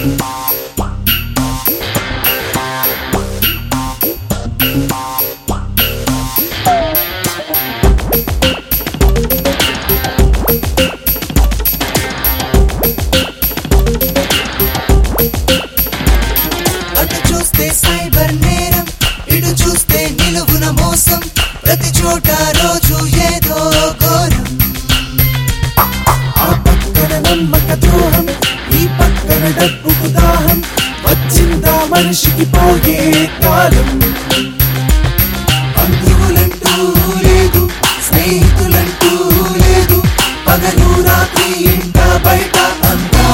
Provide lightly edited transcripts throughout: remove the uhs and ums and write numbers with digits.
cyber నేరం ఇటు చూస్తే నిలువున మోసం ప్రతి చోట రోజు ఏదో ఘోరం ఆ పక్కన నమ్మక ద్రోహం ఈ పక్కన డబ్బుకు దాహం వచ్చిందా మనిషికి పోయే కాలం బంధువులంటూ లేదు స్నేహితులంటూ లేదు పగలు రాత్రి ఇంట బయట అంతా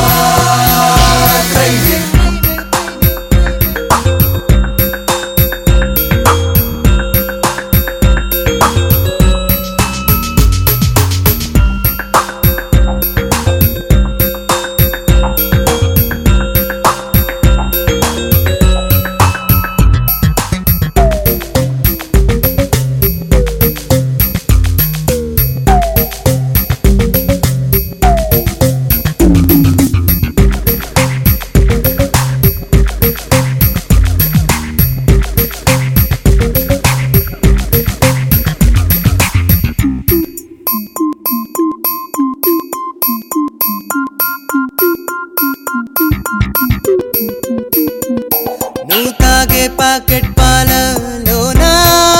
నువ్వు తాగే పాకెట్ పాలలోనా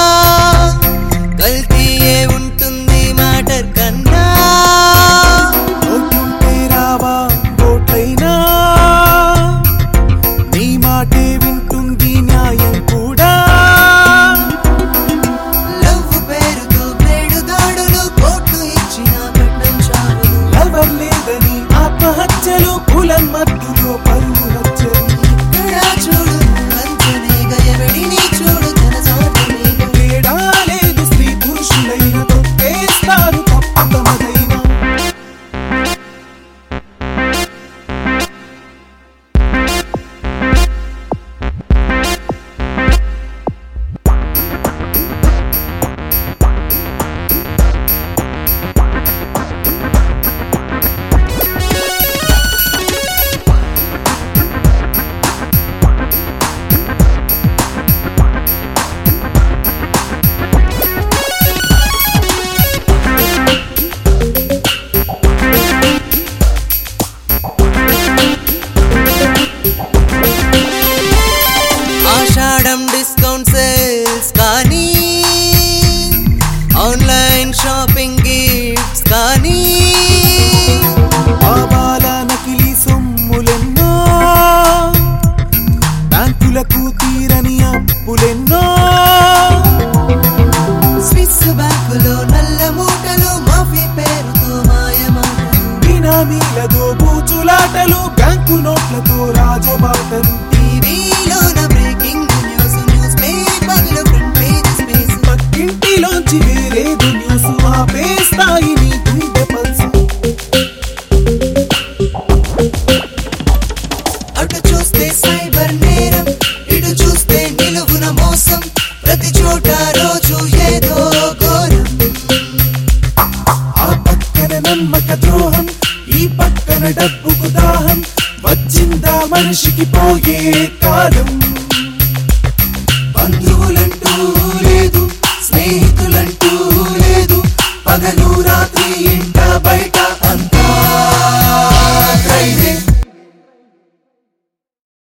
కల్తీయే ఉంటుంది మాటర్ కన్నా ఓటుంటే రావా ఓట్లైనా నీ మాటే వింటుంది న్యాయం కూడా లవ్ పేరుతో బ్లేడు దాడులు కోట్లు ఇచ్చిన పెట్టం చావులు ఎవరు లేదని ఆత్మహత్యలు కులం మత్తులో పరువు హత్యలు చూడు వంచనేగా ఎవడిని చూడు తన సాధనేగా తేడా లేదు స్త్రీ పురుషులైన తొక్కేస్తారు తప్పు తమదైనా ఆషాఢం డిస్కౌంట్ సేల్స్ కానీ ఆన్లైన్ షాపింగ్ గిఫ్ట్స్ కానీ ఆవాల నకిలీ సొమ్ములెన్నో బ్యాంకులకు తీరని అప్పులెన్నో స్విస్ బ్యాంకులో నల్ల మూటలు మాఫీ పేరుతో మాయమాటలు బినామీలతో బూచులాటలు బ్యాంకు నోట్లతో రాజబాటలు టీవీలోన బ్రేకింగ్ న్యూస్ పేపర్లో ఫ్రంట్ పేజ్ స్పేస్ పక్కింటిలోంచి వేరేదు న్యూస్ ఆపేస్తాయి నీ గుండె పల్సు అటు చూస్తే సైబర్ నేరం ఇటు చూస్తే నిలువున మోసం ప్రతి చోట రోజు ఏదో ఘోరం ఆ పక్కన నమ్మక ద్రోహం ఈ పక్కన డబ్బుకు దాహం వచ్చిందా మనిషికి పోయే కాలం బంధువులంటూ లేదు స్నేహితులంటూ లేదు పగలు రాత్రి ఇంట బయట